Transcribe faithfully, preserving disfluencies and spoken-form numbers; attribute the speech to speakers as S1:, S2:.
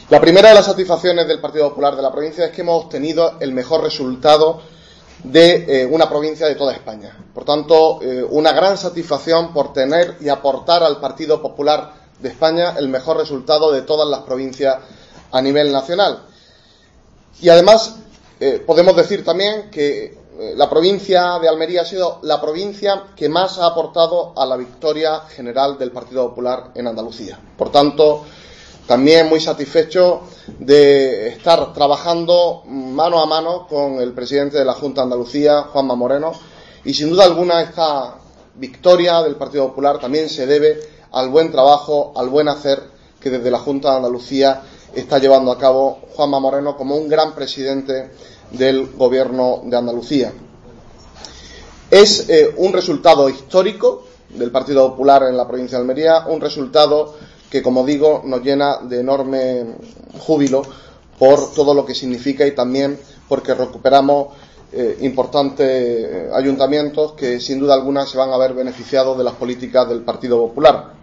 S1: La primera de las satisfacciones del Partido Popular de la provincia es que hemos obtenido el mejor resultado de eh, una provincia de toda España. Por tanto, eh, una gran satisfacción por tener y aportar al Partido Popular de España el mejor resultado de todas las provincias a nivel nacional. Y además, eh, podemos decir también que eh, la provincia de Almería ha sido la provincia que más ha aportado a la victoria general del Partido Popular en Andalucía. Por tanto, también muy satisfecho de estar trabajando mano a mano con el presidente de la Junta de Andalucía, Juanma Moreno, y sin duda alguna esta victoria del Partido Popular también se debe al buen trabajo, al buen hacer que desde la Junta de Andalucía está llevando a cabo Juanma Moreno como un gran presidente del Gobierno de Andalucía. Es eh, un resultado histórico del Partido Popular en la provincia de Almería, un resultado que, como digo, nos llena de enorme júbilo por todo lo que significa y también porque recuperamos eh, importantes ayuntamientos que sin duda alguna se van a ver beneficiados de las políticas del Partido Popular.